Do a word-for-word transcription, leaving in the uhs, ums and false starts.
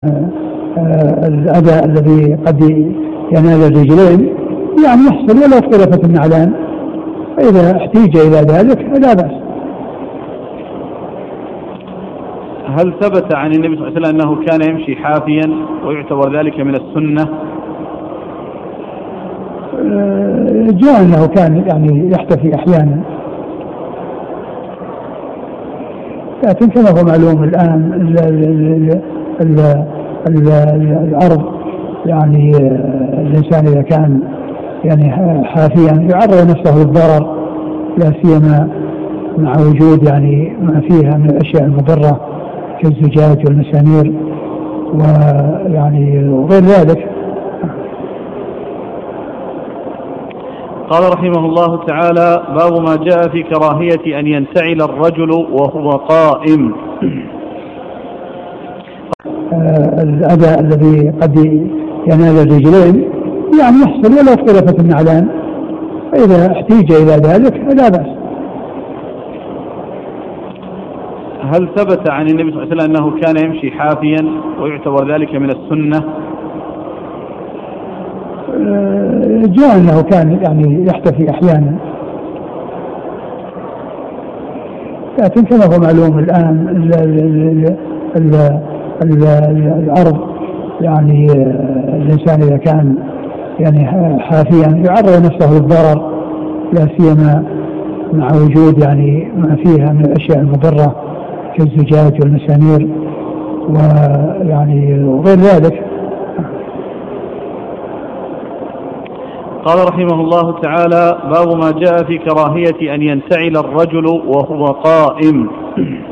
الأذى الذي قد ينال الرجلين يعني يحصل ولو اختلفت النعلان، فإذا احتيج إلى ذلك لا بأس. هل ثبت عن النبي صلى الله عليه وسلم أنه كان يمشي حافيا ويعتبر ذلك من السنة؟ جاء أنه كان يعني يحتفي أحيانا، لكن كما هو معلوم الآن ال ال ال ال الأرض يعني الإنسان إذا كان يعني حافيا يعرض نفسه للضرر، لا سيما مع وجود يعني ما فيها من الأشياء المضرة كالزجاج والمسامير ويعني وغير ذلك. قال رحمه الله تعالى: باب ما جاء في كراهية أن ينتعل الرجل وهو قائم. الأذى الذي قد ينال الرجلين يعني يحصل ولو اختلفت النعلان، فإذا احتيج إلى ذلك لا بأس. هل ثبت عن النبي صلى الله عليه وسلم أنه كان يمشي حافيا ويعتبر ذلك من السنة؟ جاء أنه كان يعني يحتفي أحيانا، لكن كما هو معلوم الآن ال ال ال ال الأرض يعني الإنسان إذا كان يعني حافيا يعرض نفسه للضرر، لا سيما مع وجود يعني ما فيها من الأشياء المضرة كالزجاج والمسامير ويعني وغير ذلك. قال رحمه الله تعالى: باب ما جاء في كراهية أن ينتعل الرجل وهو قائم.